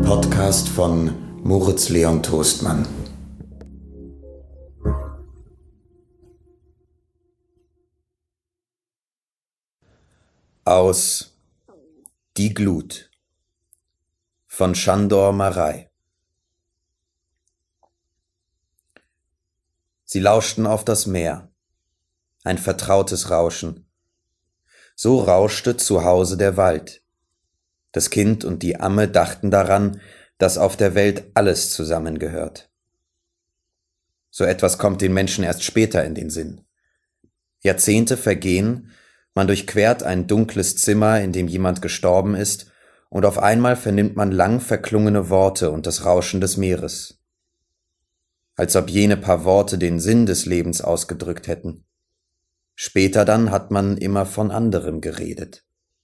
Podcast von Moritz Leon Toastmann. Aus Die Glut von Sándor Márai. Sie lauschten auf das Meer, ein vertrautes Rauschen. So rauschte zu Hause der Wald. Das Kind und die Amme dachten daran, dass auf der Welt alles zusammengehört. So etwas kommt den Menschen erst später in den Sinn. Jahrzehnte vergehen, man durchquert ein dunkles Zimmer, in dem jemand gestorben ist, und auf einmal vernimmt man lang verklungene Worte und das Rauschen des Meeres. Als ob jene paar Worte den Sinn des Lebens ausgedrückt hätten. Später dann hat man immer von anderem geredet.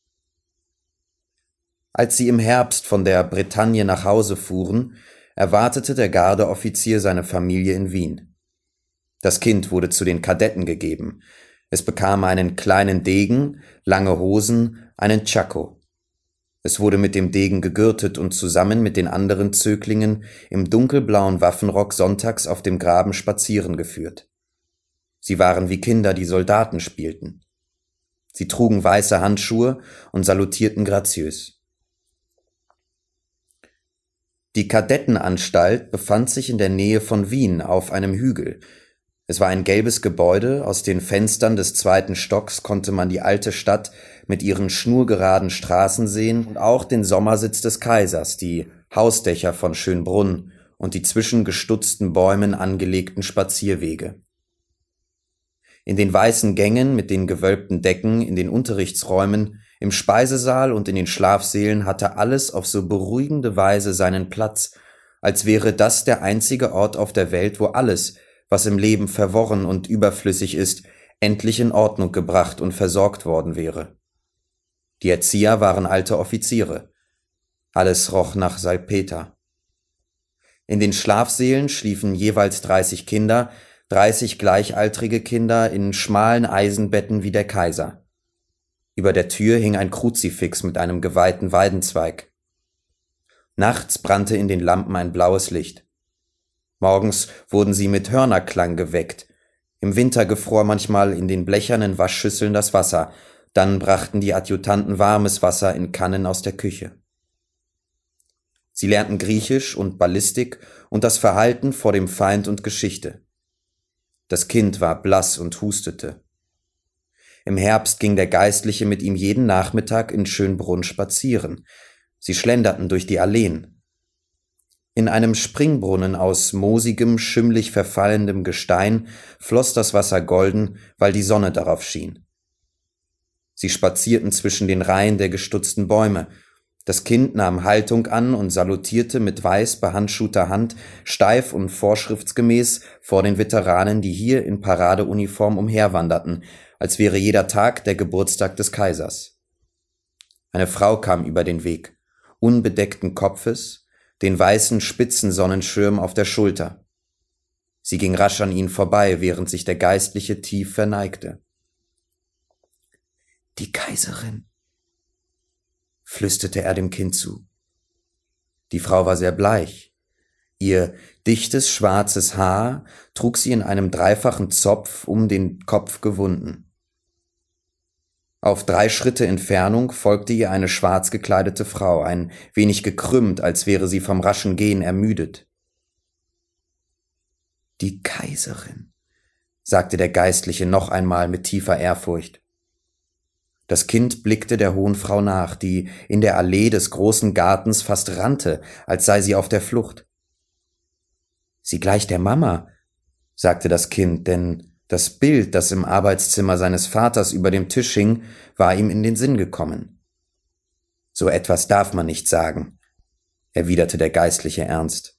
Als sie im Herbst von der Bretagne nach Hause fuhren, erwartete der Gardeoffizier seine Familie in Wien. Das Kind wurde zu den Kadetten gegeben. Es bekam einen kleinen Degen, lange Hosen, einen Tschako. Es wurde mit dem Degen gegürtet und zusammen mit den anderen Zöglingen im dunkelblauen Waffenrock sonntags auf dem Graben spazieren geführt. Sie waren wie Kinder, die Soldaten spielten. Sie trugen weiße Handschuhe und salutierten graziös. Die Kadettenanstalt befand sich in der Nähe von Wien auf einem Hügel. Es war ein gelbes Gebäude, aus den Fenstern des 2. Stocks konnte man die alte Stadt mit ihren schnurgeraden Straßen sehen und auch den Sommersitz des Kaisers, die Hausdächer von Schönbrunn und die zwischen gestutzten Bäumen angelegten Spazierwege. In den weißen Gängen mit den gewölbten Decken, in den Unterrichtsräumen, im Speisesaal und in den Schlafsälen hatte alles auf so beruhigende Weise seinen Platz, als wäre das der einzige Ort auf der Welt, wo alles, was im Leben verworren und überflüssig ist, endlich in Ordnung gebracht und versorgt worden wäre. Die Erzieher waren alte Offiziere. Alles roch nach Salpeter. In den Schlafsälen schliefen jeweils 30 Kinder, 30 gleichaltrige Kinder in schmalen Eisenbetten wie der Kaiser. Über der Tür hing ein Kruzifix mit einem geweihten Weidenzweig. Nachts brannte in den Lampen ein blaues Licht. Morgens wurden sie mit Hörnerklang geweckt. Im Winter gefror manchmal in den blechernen Waschschüsseln das Wasser. Dann brachten die Adjutanten warmes Wasser in Kannen aus der Küche. Sie lernten Griechisch und Ballistik und das Verhalten vor dem Feind und Geschichte. Das Kind war blass und hustete. Im Herbst ging der Geistliche mit ihm jeden Nachmittag in Schönbrunn spazieren. Sie schlenderten durch die Alleen. In einem Springbrunnen aus moosigem, schimmlig verfallendem Gestein floss das Wasser golden, weil die Sonne darauf schien. Sie spazierten zwischen den Reihen der gestutzten Bäume. Das Kind nahm Haltung an und salutierte mit weiß behandschuhter Hand, steif und vorschriftsgemäß vor den Veteranen, die hier in Paradeuniform umherwanderten, als wäre jeder Tag der Geburtstag des Kaisers. Eine Frau kam über den Weg, unbedeckten Kopfes, den weißen Spitzensonnenschirm auf der Schulter. Sie ging rasch an ihn vorbei, während sich der Geistliche tief verneigte. »Die Kaiserin«, flüsterte er dem Kind zu. Die Frau war sehr bleich. Ihr dichtes, schwarzes Haar trug sie in einem dreifachen Zopf um den Kopf gewunden. Auf 3 Schritte Entfernung folgte ihr eine schwarz gekleidete Frau, ein wenig gekrümmt, als wäre sie vom raschen Gehen ermüdet. »Die Kaiserin«, sagte der Geistliche noch einmal mit tiefer Ehrfurcht. Das Kind blickte der hohen Frau nach, die in der Allee des großen Gartens fast rannte, als sei sie auf der Flucht. »Sie gleicht der Mama«, sagte das Kind, denn das Bild, das im Arbeitszimmer seines Vaters über dem Tisch hing, war ihm in den Sinn gekommen. »So etwas darf man nicht sagen«, erwiderte der Geistliche ernst.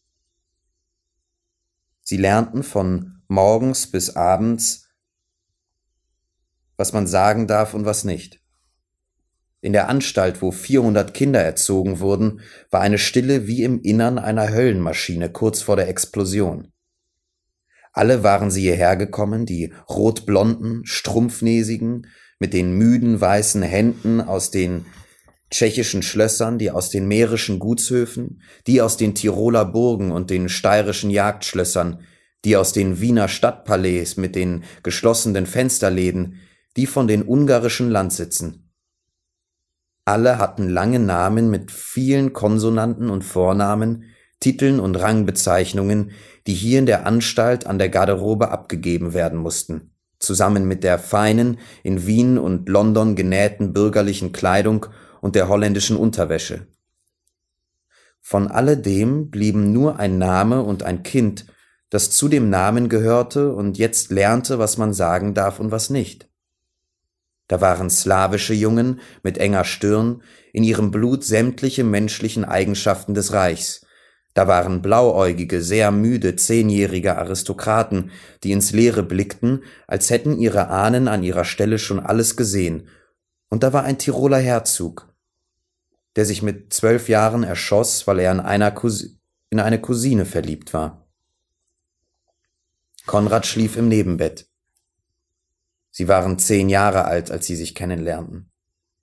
Sie lernten von morgens bis abends, was man sagen darf und was nicht. In der Anstalt, wo 400 Kinder erzogen wurden, war eine Stille wie im Innern einer Höllenmaschine kurz vor der Explosion. Alle waren sie hierher gekommen, die rotblonden, strumpfnäsigen, mit den müden weißen Händen aus den tschechischen Schlössern, die aus den mährischen Gutshöfen, die aus den Tiroler Burgen und den steirischen Jagdschlössern, die aus den Wiener Stadtpalais mit den geschlossenen Fensterläden, die von den ungarischen Landsitzen. Alle hatten lange Namen mit vielen Konsonanten und Vornamen, Titeln und Rangbezeichnungen, die hier in der Anstalt an der Garderobe abgegeben werden mussten, zusammen mit der feinen, in Wien und London genähten bürgerlichen Kleidung und der holländischen Unterwäsche. Von alledem blieben nur ein Name und ein Kind, das zu dem Namen gehörte und jetzt lernte, was man sagen darf und was nicht. Da waren slawische Jungen mit enger Stirn, in ihrem Blut sämtliche menschlichen Eigenschaften des Reichs. Da waren blauäugige, sehr müde, 10-jährige Aristokraten, die ins Leere blickten, als hätten ihre Ahnen an ihrer Stelle schon alles gesehen. Und da war ein Tiroler Herzog, der sich mit 12 Jahren erschoss, weil er in eine Cousine verliebt war. Konrad schlief im Nebenbett. Sie waren 10 Jahre alt, als sie sich kennenlernten.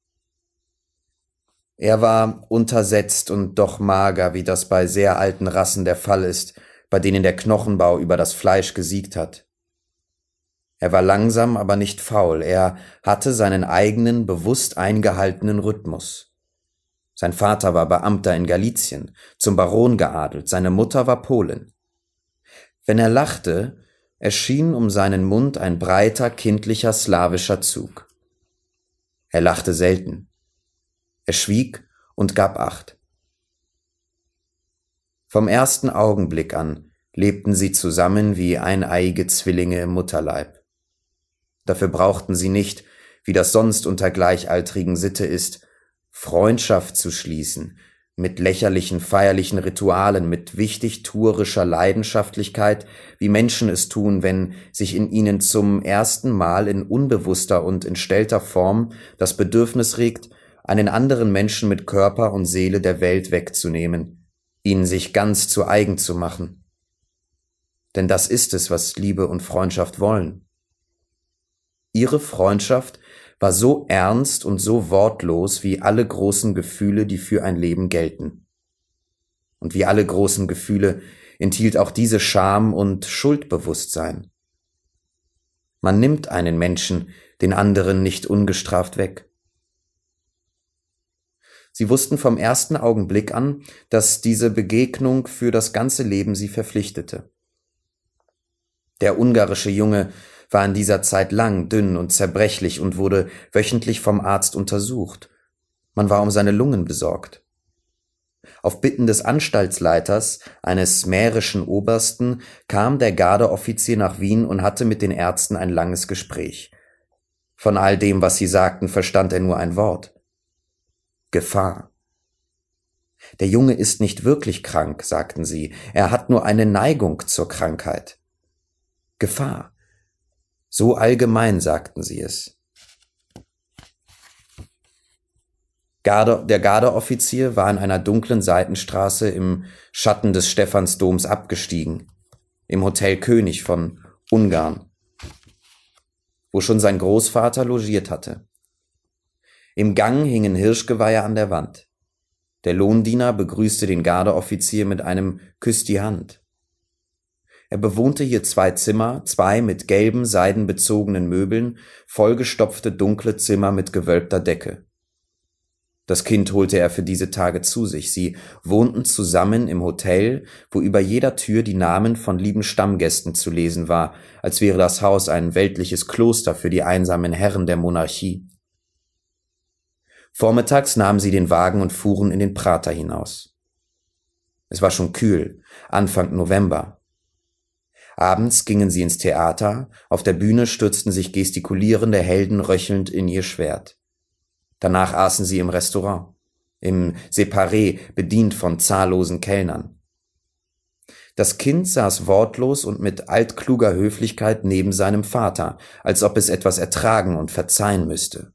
Er war untersetzt und doch mager, wie das bei sehr alten Rassen der Fall ist, bei denen der Knochenbau über das Fleisch gesiegt hat. Er war langsam, aber nicht faul. Er hatte seinen eigenen, bewusst eingehaltenen Rhythmus. Sein Vater war Beamter in Galizien, zum Baron geadelt, seine Mutter war Polin. Wenn er lachte, erschien um seinen Mund ein breiter, kindlicher, slawischer Zug. Er lachte selten. Er schwieg und gab Acht. Vom ersten Augenblick an lebten sie zusammen wie eineiige Zwillinge im Mutterleib. Dafür brauchten sie nicht, wie das sonst unter Gleichaltrigen Sitte ist, Freundschaft zu schließen, mit lächerlichen feierlichen Ritualen, mit wichtigtuerischer Leidenschaftlichkeit, wie Menschen es tun, wenn sich in ihnen zum ersten Mal in unbewusster und entstellter Form das Bedürfnis regt, einen anderen Menschen mit Körper und Seele der Welt wegzunehmen, ihn sich ganz zu eigen zu machen. Denn das ist es, was Liebe und Freundschaft wollen. Ihre Freundschaft war so ernst und so wortlos wie alle großen Gefühle, die für ein Leben gelten. Und wie alle großen Gefühle enthielt auch diese Scham und Schuldbewusstsein. Man nimmt einen Menschen, den anderen nicht ungestraft weg. Sie wussten vom ersten Augenblick an, dass diese Begegnung für das ganze Leben sie verpflichtete. Der ungarische Junge war in dieser Zeit lang, dünn und zerbrechlich und wurde wöchentlich vom Arzt untersucht. Man war um seine Lungen besorgt. Auf Bitten des Anstaltsleiters, eines mährischen Obersten, kam der Gardeoffizier nach Wien und hatte mit den Ärzten ein langes Gespräch. Von all dem, was sie sagten, verstand er nur ein Wort: Gefahr. Der Junge ist nicht wirklich krank, sagten sie, er hat nur eine Neigung zur Krankheit. Gefahr. So allgemein sagten sie es. Der Gardeoffizier war in einer dunklen Seitenstraße im Schatten des Stephansdoms abgestiegen, im Hotel König von Ungarn, wo schon sein Großvater logiert hatte. Im Gang hingen Hirschgeweihe an der Wand. Der Lohndiener begrüßte den Gardeoffizier mit einem Küss die Hand. Er bewohnte hier 2 Zimmer, 2 mit gelben, seidenbezogenen Möbeln, vollgestopfte dunkle Zimmer mit gewölbter Decke. Das Kind holte er für diese Tage zu sich. Sie wohnten zusammen im Hotel, wo über jeder Tür die Namen von lieben Stammgästen zu lesen war, als wäre das Haus ein weltliches Kloster für die einsamen Herren der Monarchie. Vormittags nahmen sie den Wagen und fuhren in den Prater hinaus. Es war schon kühl, Anfang November. Abends gingen sie ins Theater, auf der Bühne stürzten sich gestikulierende Helden röchelnd in ihr Schwert. Danach aßen sie im Restaurant, im Separé, bedient von zahllosen Kellnern. Das Kind saß wortlos und mit altkluger Höflichkeit neben seinem Vater, als ob es etwas ertragen und verzeihen müsste.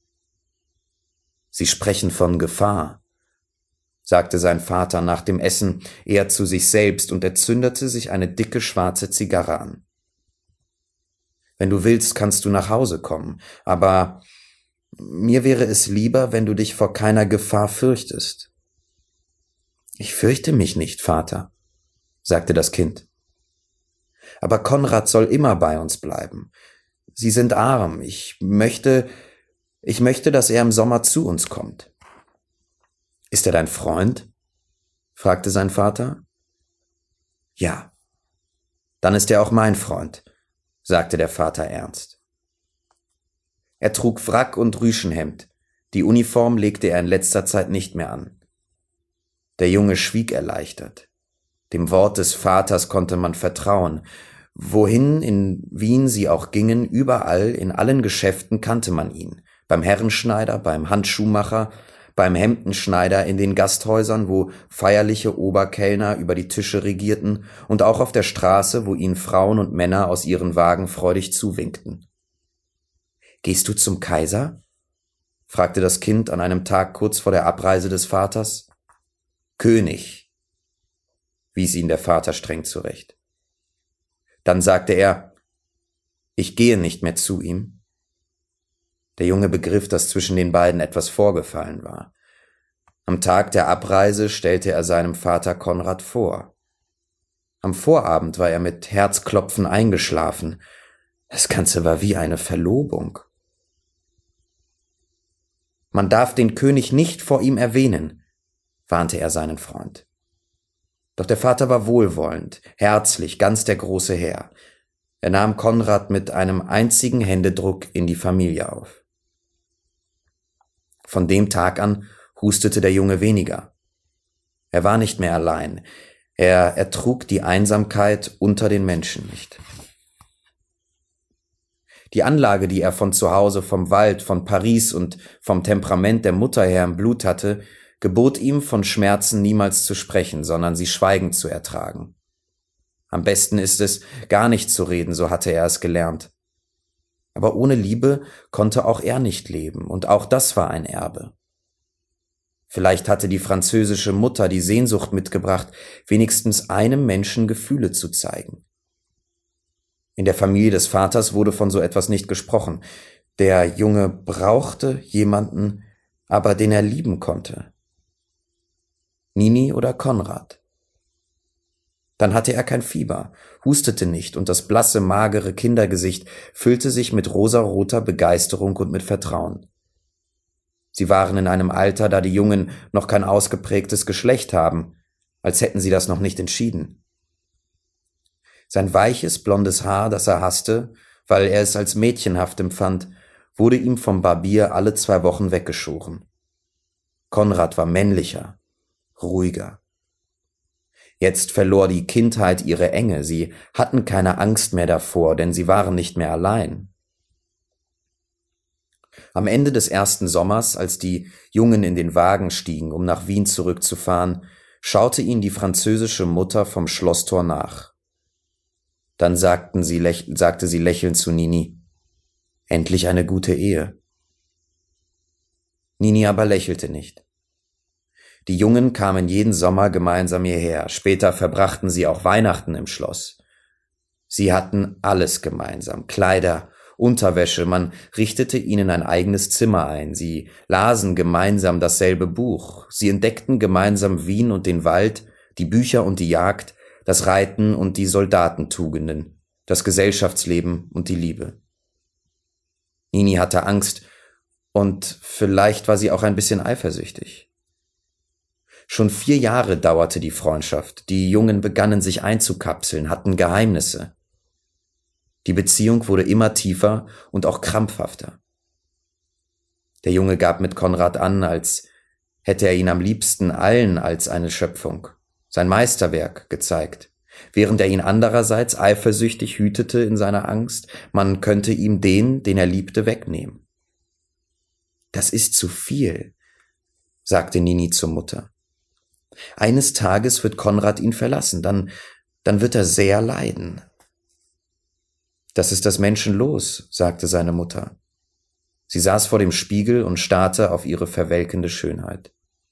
»Sie sprechen von Gefahr«, sagte sein Vater nach dem Essen eher zu sich selbst und er zündete sich eine dicke schwarze Zigarre an. »Wenn du willst, kannst du nach Hause kommen, aber Mir wäre es lieber, wenn du dich vor keiner Gefahr fürchtest. Ich fürchte mich nicht, Vater, sagte das Kind. Aber Konrad soll immer bei uns bleiben. Sie sind arm. Ich möchte, dass er im Sommer zu uns kommt. Ist er dein Freund? Fragte sein Vater. Ja. Dann ist er auch mein Freund, sagte der Vater ernst. Er trug Frack und Rüschenhemd. Die Uniform legte er in letzter Zeit nicht mehr an. Der Junge schwieg erleichtert. Dem Wort des Vaters konnte man vertrauen. Wohin in Wien sie auch gingen, überall, in allen Geschäften kannte man ihn. Beim Herrenschneider, beim Handschuhmacher, beim Hemdenschneider, in den Gasthäusern, wo feierliche Oberkellner über die Tische regierten, und auch auf der Straße, wo ihnen Frauen und Männer aus ihren Wagen freudig zuwinkten. »Gehst du zum Kaiser?« fragte das Kind an einem Tag kurz vor der Abreise des Vaters. »König«, wies ihn der Vater streng zurecht. Dann sagte er, »Ich gehe nicht mehr zu ihm.« Der Junge begriff, dass zwischen den beiden etwas vorgefallen war. Am Tag der Abreise stellte er seinem Vater Konrad vor. Am Vorabend war er mit Herzklopfen eingeschlafen. Das Ganze war wie eine Verlobung. »Man darf den König nicht vor ihm erwähnen«, warnte er seinen Freund. Doch der Vater war wohlwollend, herzlich, ganz der große Herr. Er nahm Konrad mit einem einzigen Händedruck in die Familie auf. Von dem Tag an hustete der Junge weniger. Er war nicht mehr allein. Er ertrug die Einsamkeit unter den Menschen nicht. Die Anlage, die er von zu Hause, vom Wald, von Paris und vom Temperament der Mutter her im Blut hatte, gebot ihm, von Schmerzen niemals zu sprechen, sondern sie schweigend zu ertragen. Am besten ist es, gar nicht zu reden, so hatte er es gelernt. Aber ohne Liebe konnte auch er nicht leben, und auch das war ein Erbe. Vielleicht hatte die französische Mutter die Sehnsucht mitgebracht, wenigstens einem Menschen Gefühle zu zeigen. In der Familie des Vaters wurde von so etwas nicht gesprochen. Der Junge brauchte jemanden, aber den er lieben konnte. Nini oder Konrad. Dann hatte er kein Fieber, hustete nicht, und das blasse, magere Kindergesicht füllte sich mit rosaroter Begeisterung und mit Vertrauen. Sie waren in einem Alter, da die Jungen noch kein ausgeprägtes Geschlecht haben, als hätten sie das noch nicht entschieden. Sein weiches, blondes Haar, das er hasste, weil er es als mädchenhaft empfand, wurde ihm vom Barbier alle 2 Wochen weggeschoren. Konrad war männlicher, ruhiger. Jetzt verlor die Kindheit ihre Enge, sie hatten keine Angst mehr davor, denn sie waren nicht mehr allein. Am Ende des ersten Sommers, als die Jungen in den Wagen stiegen, um nach Wien zurückzufahren, schaute ihnen die französische Mutter vom Schlosstor nach. Dann sagte sie lächelnd zu Nini, »Endlich eine gute Ehe.« Nini aber lächelte nicht. Die Jungen kamen jeden Sommer gemeinsam hierher, später verbrachten sie auch Weihnachten im Schloss. Sie hatten alles gemeinsam, Kleider, Unterwäsche, man richtete ihnen ein eigenes Zimmer ein, sie lasen gemeinsam dasselbe Buch, sie entdeckten gemeinsam Wien und den Wald, die Bücher und die Jagd, das Reiten und die Soldatentugenden, das Gesellschaftsleben und die Liebe. Nini hatte Angst und vielleicht war sie auch ein bisschen eifersüchtig. Schon 4 Jahre dauerte die Freundschaft, die Jungen begannen sich einzukapseln, hatten Geheimnisse. Die Beziehung wurde immer tiefer und auch krampfhafter. Der Junge gab mit Konrad an, als hätte er ihn am liebsten allen als eine Schöpfung, sein Meisterwerk, gezeigt, während er ihn andererseits eifersüchtig hütete in seiner Angst, man könnte ihm den er liebte, wegnehmen. »Das ist zu viel«, sagte Nini zur Mutter. »Eines Tages wird Konrad ihn verlassen, dann wird er sehr leiden.« »Das ist das Menschenlos«, sagte seine Mutter. Sie saß vor dem Spiegel und starrte auf ihre verwelkende Schönheit.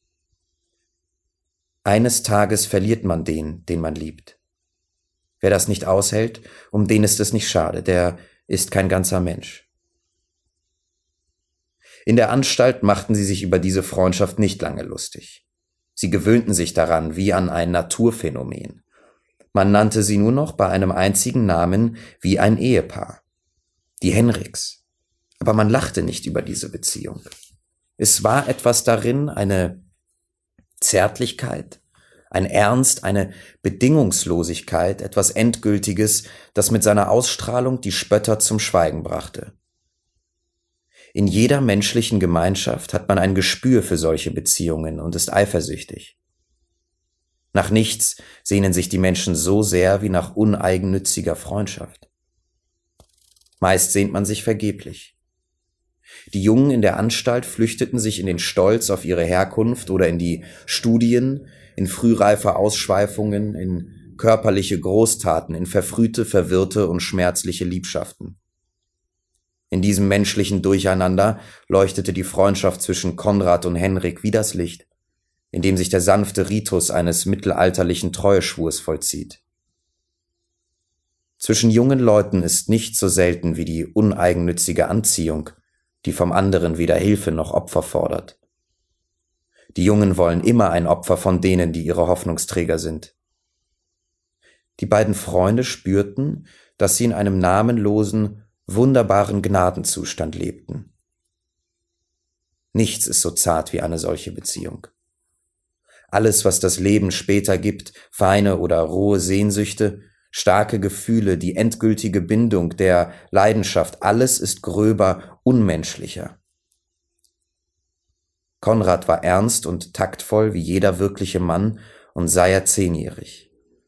»Eines Tages verliert man den man liebt. Wer das nicht aushält, um den ist es nicht schade, der ist kein ganzer Mensch.« In der Anstalt machten sie sich über diese Freundschaft nicht lange lustig. Sie gewöhnten sich daran wie an ein Naturphänomen. Man nannte sie nur noch bei einem einzigen Namen wie ein Ehepaar. Die Henriks. Aber man lachte nicht über diese Beziehung. Es war etwas darin, eine Zärtlichkeit, ein Ernst, eine Bedingungslosigkeit, etwas Endgültiges, das mit seiner Ausstrahlung die Spötter zum Schweigen brachte. In jeder menschlichen Gemeinschaft hat man ein Gespür für solche Beziehungen und ist eifersüchtig. Nach nichts sehnen sich die Menschen so sehr wie nach uneigennütziger Freundschaft. Meist sehnt man sich vergeblich. Die Jungen in der Anstalt flüchteten sich in den Stolz auf ihre Herkunft oder in die Studien, in frühreife Ausschweifungen, in körperliche Großtaten, in verfrühte, verwirrte und schmerzliche Liebschaften. In diesem menschlichen Durcheinander leuchtete die Freundschaft zwischen Konrad und Henrik wie das Licht, in dem sich der sanfte Ritus eines mittelalterlichen Treueschwurs vollzieht. Zwischen jungen Leuten ist nicht so selten wie die uneigennützige Anziehung, die vom anderen weder Hilfe noch Opfer fordert. Die Jungen wollen immer ein Opfer von denen, die ihre Hoffnungsträger sind. Die beiden Freunde spürten, dass sie in einem namenlosen, wunderbaren Gnadenzustand lebten. Nichts ist so zart wie eine solche Beziehung. Alles, was das Leben später gibt, feine oder rohe Sehnsüchte, starke Gefühle, die endgültige Bindung, der Leidenschaft, alles ist gröber, unmenschlicher. Konrad war ernst und taktvoll wie jeder wirkliche Mann und sei er 10-jährig.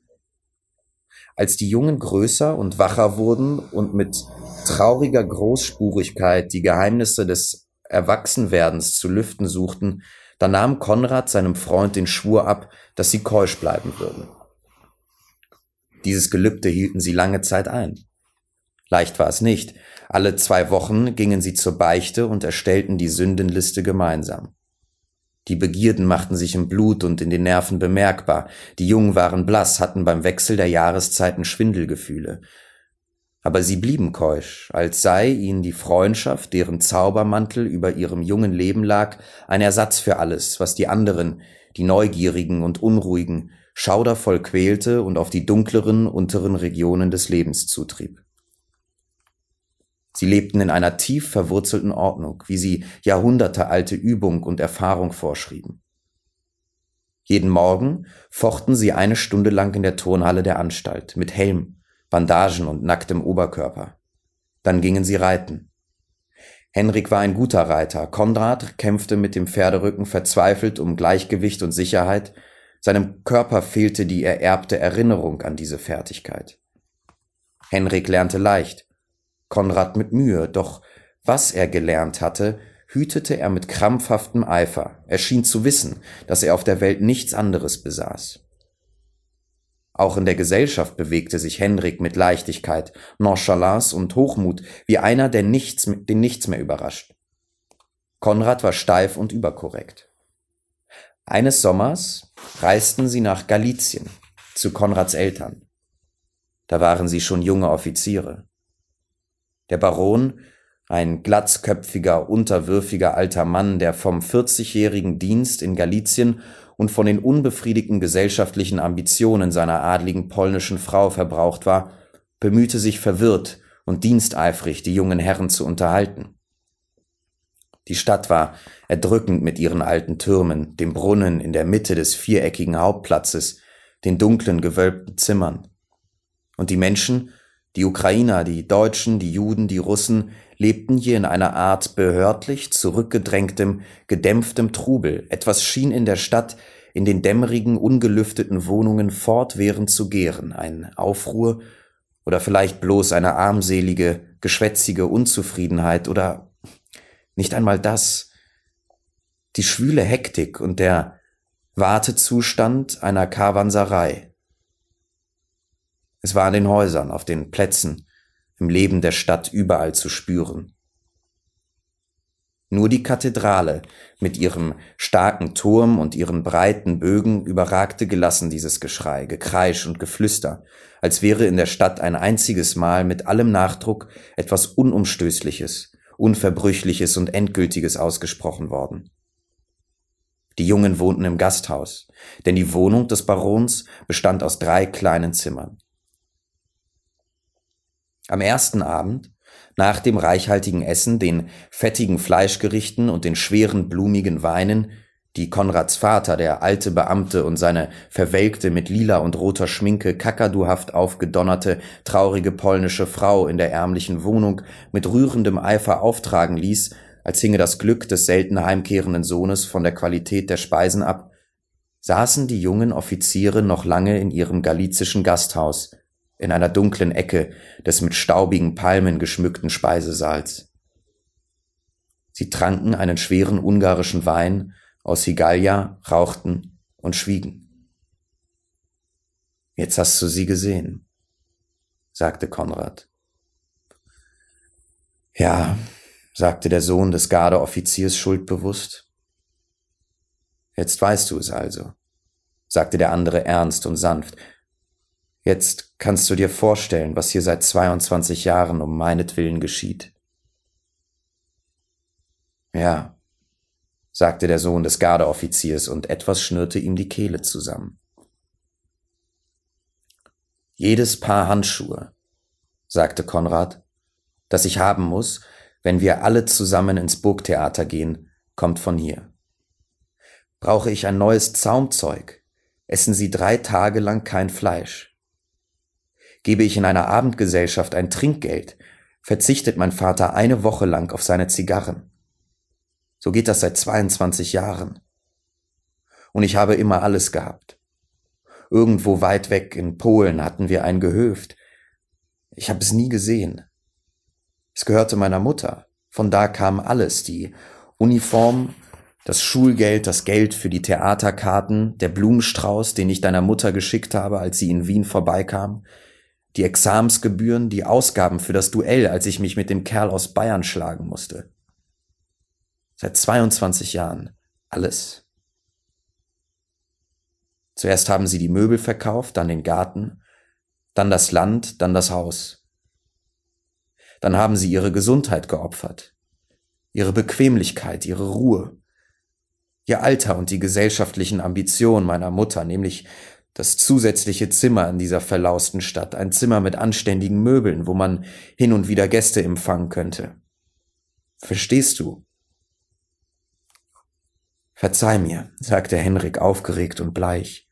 Als die Jungen größer und wacher wurden und mit trauriger Großspurigkeit die Geheimnisse des Erwachsenwerdens zu lüften suchten, da nahm Konrad seinem Freund den Schwur ab, dass sie keusch bleiben würden. Dieses Gelübde hielten sie lange Zeit ein. Leicht war es nicht. Alle 2 Wochen gingen sie zur Beichte und erstellten die Sündenliste gemeinsam. Die Begierden machten sich im Blut und in den Nerven bemerkbar. Die Jungen waren blass, hatten beim Wechsel der Jahreszeiten Schwindelgefühle. Aber sie blieben keusch, als sei ihnen die Freundschaft, deren Zaubermantel über ihrem jungen Leben lag, ein Ersatz für alles, was die anderen, die Neugierigen und Unruhigen, schaudervoll quälte und auf die dunkleren, unteren Regionen des Lebens zutrieb. Sie lebten in einer tief verwurzelten Ordnung, wie sie jahrhundertealte Übung und Erfahrung vorschrieben. Jeden Morgen fochten sie 1 Stunde lang in der Turnhalle der Anstalt, mit Helm, Bandagen und nacktem Oberkörper. Dann gingen sie reiten. Henrik war ein guter Reiter, Konrad kämpfte mit dem Pferderücken verzweifelt um Gleichgewicht und Sicherheit, seinem Körper fehlte die ererbte Erinnerung an diese Fertigkeit. Henrik lernte leicht, Konrad mit Mühe, doch was er gelernt hatte, hütete er mit krampfhaftem Eifer. Er schien zu wissen, dass er auf der Welt nichts anderes besaß. Auch in der Gesellschaft bewegte sich Henrik mit Leichtigkeit, Nonchalance und Hochmut, wie einer, den nichts mehr überrascht. Konrad war steif und überkorrekt. Eines Sommers reisten sie nach Galizien, zu Konrads Eltern. Da waren sie schon junge Offiziere. Der Baron, ein glatzköpfiger, unterwürfiger alter Mann, der vom 40-jährigen Dienst in Galizien und von den unbefriedigten gesellschaftlichen Ambitionen seiner adligen polnischen Frau verbraucht war, bemühte sich verwirrt und diensteifrig, die jungen Herren zu unterhalten. Die Stadt war erdrückend mit ihren alten Türmen, dem Brunnen in der Mitte des viereckigen Hauptplatzes, den dunklen, gewölbten Zimmern. Und die Menschen, die Ukrainer, die Deutschen, die Juden, die Russen, lebten hier in einer Art behördlich zurückgedrängtem, gedämpftem Trubel. Etwas schien in der Stadt, in den dämmerigen, ungelüfteten Wohnungen fortwährend zu gären. Ein Aufruhr oder vielleicht bloß eine armselige, geschwätzige Unzufriedenheit oder nicht einmal das. Die schwüle Hektik und der Wartezustand einer Karawanserei. Es war an den Häusern, auf den Plätzen, im Leben der Stadt überall zu spüren. Nur die Kathedrale mit ihrem starken Turm und ihren breiten Bögen überragte gelassen dieses Geschrei, Gekreisch und Geflüster, als wäre in der Stadt ein einziges Mal mit allem Nachdruck etwas Unumstößliches, Unverbrüchliches und Endgültiges ausgesprochen worden. Die Jungen wohnten im Gasthaus, denn die Wohnung des Barons bestand aus 3 kleinen Zimmern. Am ersten Abend, nach dem reichhaltigen Essen, den fettigen Fleischgerichten und den schweren blumigen Weinen, die Konrads Vater, der alte Beamte, und seine verwelkte, mit lila und roter Schminke kakaduhaft aufgedonnerte, traurige polnische Frau in der ärmlichen Wohnung mit rührendem Eifer auftragen ließ, als hinge das Glück des selten heimkehrenden Sohnes von der Qualität der Speisen ab, saßen die jungen Offiziere noch lange in ihrem galizischen Gasthaus, in einer dunklen Ecke des mit staubigen Palmen geschmückten Speisesaals. Sie tranken einen schweren ungarischen Wein aus Higalja, rauchten und schwiegen. »Jetzt hast du sie gesehen«, sagte Konrad. »Ja«, sagte der Sohn des Gardeoffiziers schuldbewusst. »Jetzt weißt du es also«, sagte der andere ernst und sanft. »Jetzt kannst du dir vorstellen, was hier seit 22 Jahren um meinetwillen geschieht.« »Ja«, sagte der Sohn des Gardeoffiziers, und etwas schnürte ihm die Kehle zusammen. »Jedes Paar Handschuhe«, sagte Konrad, »das ich haben muss, wenn wir alle zusammen ins Burgtheater gehen, kommt von hier. Brauche ich ein neues Zaumzeug, essen Sie 3 Tage lang kein Fleisch. Gebe ich in einer Abendgesellschaft ein Trinkgeld, verzichtet mein Vater eine Woche lang auf seine Zigarren. So geht das seit 22 Jahren. Und ich habe immer alles gehabt. Irgendwo weit weg in Polen hatten wir ein Gehöft. Ich habe es nie gesehen. Es gehörte meiner Mutter. Von da kam alles, die Uniform, das Schulgeld, das Geld für die Theaterkarten, der Blumenstrauß, den ich deiner Mutter geschickt habe, als sie in Wien vorbeikam, die Examensgebühren, die Ausgaben für das Duell, als ich mich mit dem Kerl aus Bayern schlagen musste. Seit 22 Jahren. Alles. Zuerst haben sie die Möbel verkauft, dann den Garten, dann das Land, dann das Haus. Dann haben sie ihre Gesundheit geopfert, ihre Bequemlichkeit, ihre Ruhe, ihr Alter und die gesellschaftlichen Ambitionen meiner Mutter, nämlich das zusätzliche Zimmer in dieser verlausten Stadt, ein Zimmer mit anständigen Möbeln, wo man hin und wieder Gäste empfangen könnte. Verstehst du? »Verzeih mir«, sagte Henrik aufgeregt und bleich.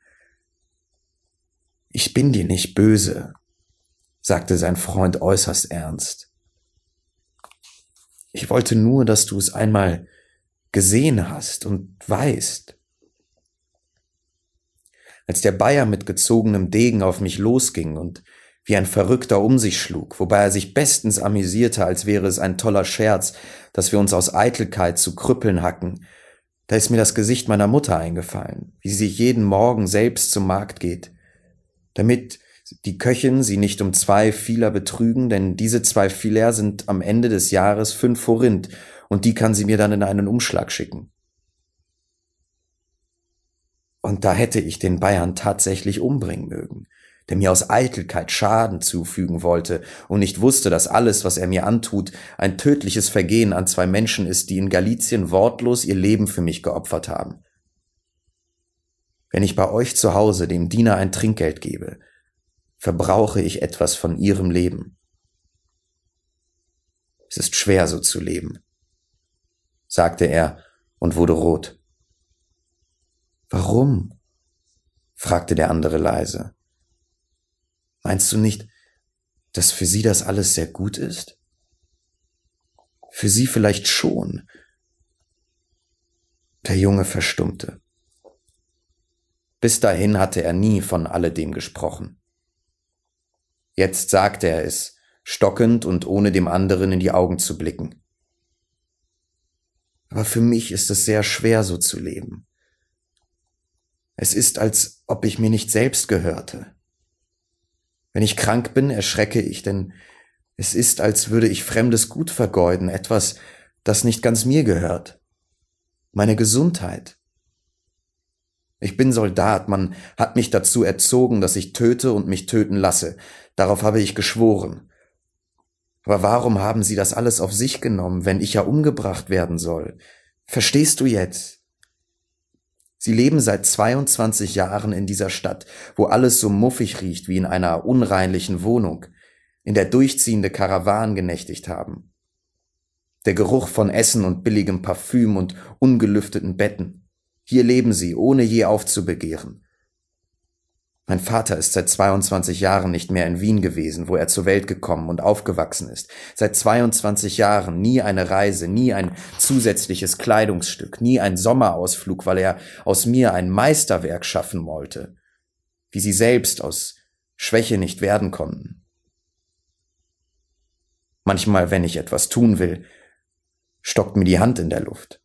»Ich bin dir nicht böse«, sagte sein Freund äußerst ernst. »Ich wollte nur, dass du es einmal gesehen hast und weißt.« Als der Bayer mit gezogenem Degen auf mich losging und wie ein Verrückter um sich schlug, wobei er sich bestens amüsierte, als wäre es ein toller Scherz, dass wir uns aus Eitelkeit zu Krüppeln hacken, da ist mir das Gesicht meiner Mutter eingefallen, wie sie jeden Morgen selbst zum Markt geht, damit die Köchin sie nicht um 2 Filer betrügen, denn diese 2 Filer sind am Ende des Jahres 5 Forint und die kann sie mir dann in einen Umschlag schicken. Und da hätte ich den Bayern tatsächlich umbringen mögen, der mir aus Eitelkeit Schaden zufügen wollte und nicht wusste, dass alles, was er mir antut, ein tödliches Vergehen an 2 Menschen ist, die in Galizien wortlos ihr Leben für mich geopfert haben. Wenn ich bei euch zu Hause dem Diener ein Trinkgeld gebe, verbrauche ich etwas von ihrem Leben. Es ist schwer, so zu leben, sagte er und wurde rot. »Warum?«, fragte der andere leise. »Meinst du nicht, dass für sie das alles sehr gut ist? Für sie vielleicht schon.« Der Junge verstummte. Bis dahin hatte er nie von alledem gesprochen. Jetzt sagte er es, stockend und ohne dem anderen in die Augen zu blicken. »Aber für mich ist es sehr schwer, so zu leben. Es ist, als ob ich mir nicht selbst gehörte. Wenn ich krank bin, erschrecke ich, denn es ist, als würde ich fremdes Gut vergeuden, etwas, das nicht ganz mir gehört. Meine Gesundheit. Ich bin Soldat, man hat mich dazu erzogen, dass ich töte und mich töten lasse. Darauf habe ich geschworen. Aber warum haben Sie das alles auf sich genommen, wenn ich ja umgebracht werden soll? Verstehst du jetzt? Sie leben seit 22 Jahren in dieser Stadt, wo alles so muffig riecht wie in einer unreinlichen Wohnung, in der durchziehende Karawanen genächtigt haben. Der Geruch von Essen und billigem Parfüm und ungelüfteten Betten. Hier leben sie, ohne je aufzubegehren. Mein Vater ist seit 22 Jahren nicht mehr in Wien gewesen, wo er zur Welt gekommen und aufgewachsen ist. Seit 22 Jahren nie eine Reise, nie ein zusätzliches Kleidungsstück, nie ein Sommerausflug, weil er aus mir ein Meisterwerk schaffen wollte, wie sie selbst aus Schwäche nicht werden konnten. Manchmal, wenn ich etwas tun will, stockt mir die Hand in der Luft.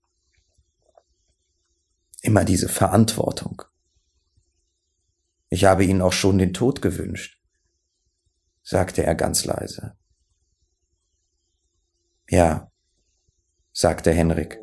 Immer diese Verantwortung. Ich habe Ihnen auch schon den Tod gewünscht, sagte er ganz leise. Ja, sagte Henrik.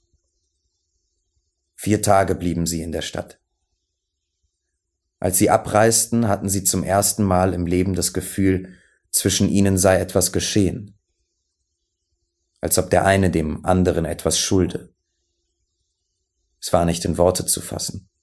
4 Tage blieben sie in der Stadt. Als sie abreisten, hatten sie zum ersten Mal im Leben das Gefühl, zwischen ihnen sei etwas geschehen. Als ob der eine dem anderen etwas schulde. Es war nicht in Worte zu fassen.